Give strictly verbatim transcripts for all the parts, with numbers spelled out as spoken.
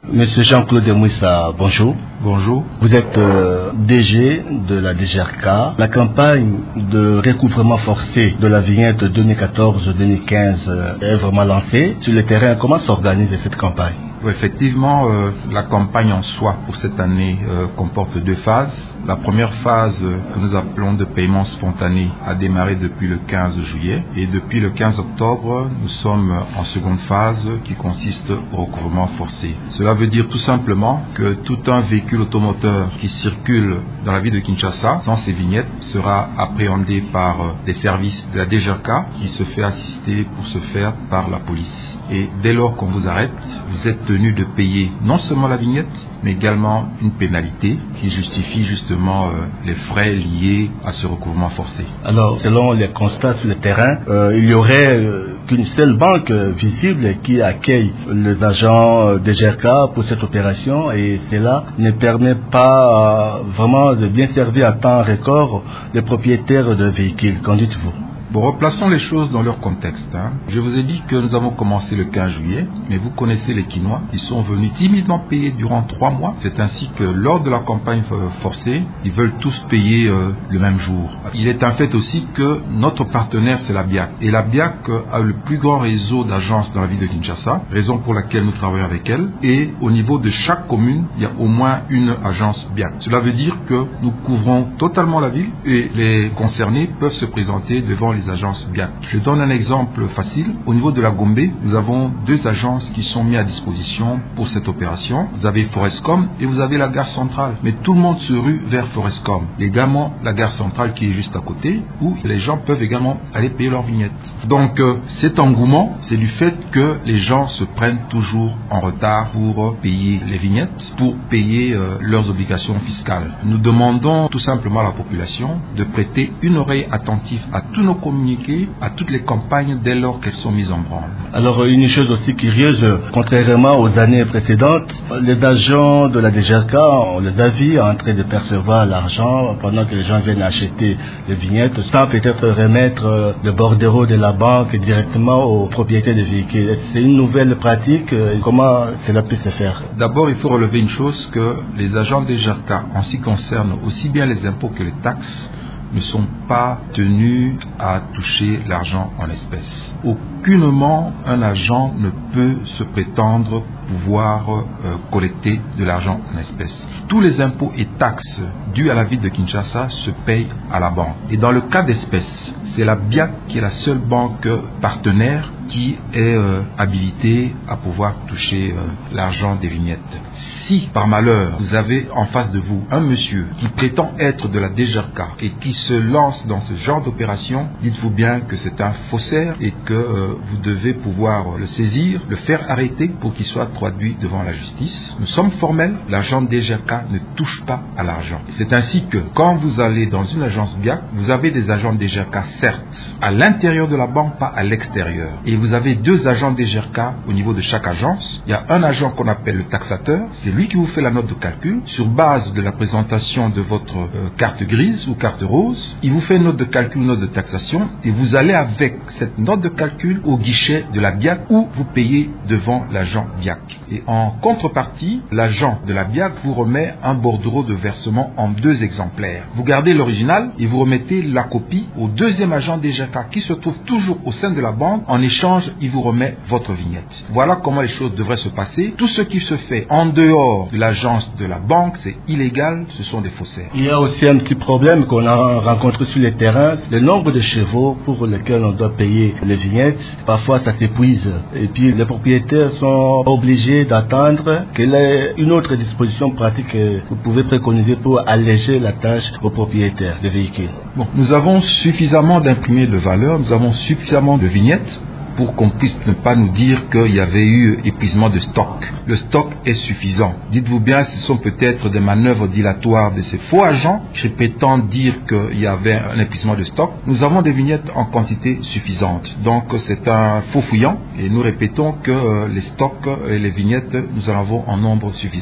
Monsieur Jean-Claude Mouissa, bonjour. Bonjour. Vous êtes euh, D G de la D G R K. La campagne de recouvrement forcé de la vignette deux mille quatorze deux mille quinze euh, est vraiment lancée. Sur le terrain, comment s'organise cette campagne? Oui, effectivement, euh, la campagne en soi pour cette année euh, comporte deux phases. La première phase euh, que nous appelons de paiement spontané a démarré depuis le quinze juillet et depuis le quinze octobre, nous sommes en seconde phase qui consiste au recouvrement forcé. Cela veut dire tout simplement que tout un véhicule automoteur qui circule dans la ville de Kinshasa sans ces vignettes sera appréhendé par euh, les services de la D G R K qui se fait assister pour ce faire par la police. Et dès lors qu'on vous arrête, vous êtes tenu de payer non seulement la vignette, mais également une pénalité qui justifie justement euh, les frais liés à ce recouvrement forcé. Alors, selon les constats sur le terrain, euh, il y aurait euh, qu'une seule banque euh, visible qui accueille les agents euh, D G R K pour cette opération et cela ne permet pas euh, vraiment de bien servir à temps record les propriétaires de véhicules. Qu'en dites-vous? Bon, replaçons les choses dans leur contexte. Hein. Je vous ai dit que nous avons commencé le quinze juillet, mais vous connaissez les Quinois. Ils sont venus timidement payer durant trois mois. C'est ainsi que lors de la campagne forcée, ils veulent tous payer euh, le même jour. Il est un fait aussi que notre partenaire, c'est la B I A C. Et la B I A C a le plus grand réseau d'agences dans la ville de Kinshasa, raison pour laquelle nous travaillons avec elle. Et au niveau de chaque commune, il y a au moins une agence B I A C. Cela veut dire que nous couvrons totalement la ville et les concernés peuvent se présenter devant les les agences B I A C. Je donne un exemple facile. Au niveau de la Gombe, nous avons deux agences qui sont mises à disposition pour cette opération. Vous avez Forescom et vous avez la gare centrale. Mais tout le monde se rue vers Forescom. Également la gare centrale qui est juste à côté, où les gens peuvent également aller payer leur vignette. Donc euh, cet engouement, c'est du fait que les gens se prennent toujours en retard pour euh, payer les vignettes, pour payer euh, leurs obligations fiscales. Nous demandons tout simplement à la population de prêter une oreille attentive à tous nos communiquer à toutes les campagnes dès lors qu'elles sont mises en branle. Alors une chose aussi curieuse, contrairement aux années précédentes, les agents de la D G R K, on les a vus en train de percevoir l'argent pendant que les gens viennent acheter les vignettes, sans peut-être remettre le bordereau de la banque directement aux propriétaires des véhicules. C'est une nouvelle pratique, comment cela peut se faire? D'abord, il faut relever une chose, que les agents D G R K, en ce qui concerne aussi bien les impôts que les taxes, ne sont pas tenus à toucher l'argent en espèces. Aucunement un agent ne peut se prétendre pouvoir euh, collecter de l'argent en espèces. Tous les impôts et taxes dus à la ville de Kinshasa se payent à la banque. Et dans le cas d'espèces, c'est la B I A C qui est la seule banque partenaire qui est euh, habilitée à pouvoir toucher euh, l'argent des vignettes. Si par malheur vous avez en face de vous un monsieur qui prétend être de la D G R K et qui se lance dans ce genre d'opération, dites-vous bien que c'est un faussaire et que euh, vous devez pouvoir le saisir, le faire arrêter pour qu'il soit traduit devant la justice. Nous sommes formels, l'agent D G R K ne touche pas à l'argent. C'est ainsi que quand vous allez dans une agence B I A C, vous avez des agents D G R K certes à l'intérieur de la banque, pas à l'extérieur. Et vous avez deux agents D G R K au niveau de chaque agence. Il y a un agent qu'on appelle le taxateur, c'est lui qui vous fait la note de calcul sur base de la présentation de votre euh, carte grise ou carte rose. Il vous fait une note de calcul, une note de taxation et vous allez avec cette note de calcul au guichet de la B I A C où vous payez devant l'agent B I A C. Et en contrepartie, l'agent de la B I A C vous remet un bordereau de versement en deux exemplaires. Vous gardez l'original et vous remettez la copie au deuxième agent D G R K qui se trouve toujours au sein de la banque. En échange, il vous remet votre vignette. Voilà comment les choses devraient se passer. Tout ce qui se fait en dehors de l'agence de la banque, c'est illégal, ce sont des faussaires. Il y a aussi un petit problème qu'on a rencontré sur le terrain, le nombre de chevaux pour lesquels on doit payer les vignettes. Parfois, ça s'épuise. Et puis, les propriétaires sont obligés d'attendre. Quelle est une autre disposition pratique que vous pouvez préconiser pour alléger la tâche aux propriétaires de véhicules? Bon, nous avons suffisamment d'imprimés de valeur, nous avons suffisamment de vignettes pour qu'on puisse ne pas nous dire qu'il y avait eu épuisement de stock. Le stock est suffisant. Dites-vous bien, ce sont peut-être des manœuvres dilatoires de ces faux agents qui prétendent dire qu'il y avait un épuisement de stock. Nous avons des vignettes en quantité suffisante. Donc c'est un faux fouillant et nous répétons que les stocks et les vignettes, nous en avons en nombre suffisant.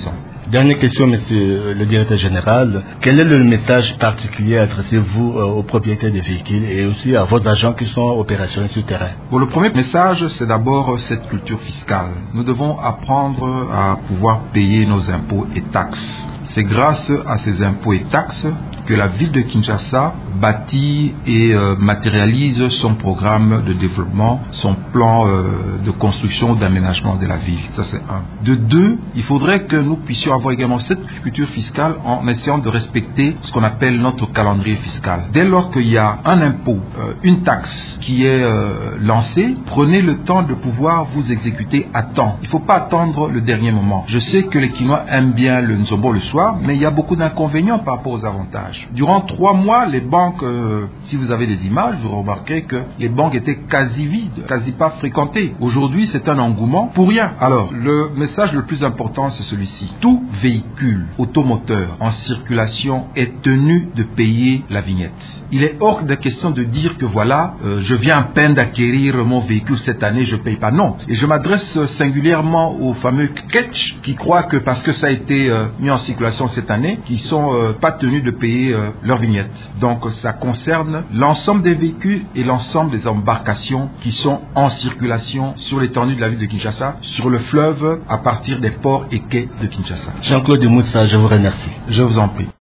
Dernière question, monsieur le directeur général. Quel est le message particulier adressez-vous aux propriétaires des véhicules et aussi à vos agents qui sont opérationnels sur le terrain? Bon, le premier message, c'est d'abord cette culture fiscale. Nous devons apprendre à pouvoir payer nos impôts et taxes. C'est grâce à ces impôts et taxes que la ville de Kinshasa bâtit et euh, matérialise son programme de développement, son plan euh, de construction, d'aménagement de la ville. Ça, c'est un. De deux, il faudrait que nous puissions avoir également cette culture fiscale en essayant de respecter ce qu'on appelle notre calendrier fiscal. Dès lors qu'il y a un impôt, euh, une taxe qui est euh, lancée, prenez le temps de pouvoir vous exécuter à temps. Il ne faut pas attendre le dernier moment. Je sais que les Quinois aiment bien le nzombo le soir, mais il y a beaucoup d'inconvénients par rapport aux avantages. Durant trois mois, les banques, euh, si vous avez des images, vous remarquerez que les banques étaient quasi vides, quasi pas fréquentées. Aujourd'hui, c'est un engouement pour rien. Alors, le message le plus important, c'est celui-ci. Tout véhicule automoteur en circulation est tenu de payer la vignette. Il est hors de question de dire que voilà, euh, je viens à peine d'acquérir mon véhicule cette année, je ne paye pas. Non. Et je m'adresse singulièrement aux fameux catch qui croient que parce que ça a été euh, mis en circulation cette année, qui sont euh, pas tenus de payer euh, leur vignette. Donc ça concerne l'ensemble des véhicules et l'ensemble des embarcations qui sont en circulation sur l'étendue de la ville de Kinshasa, sur le fleuve, à partir des ports et quais de Kinshasa. Jean-Claude Moussa, je vous remercie. Je vous en prie.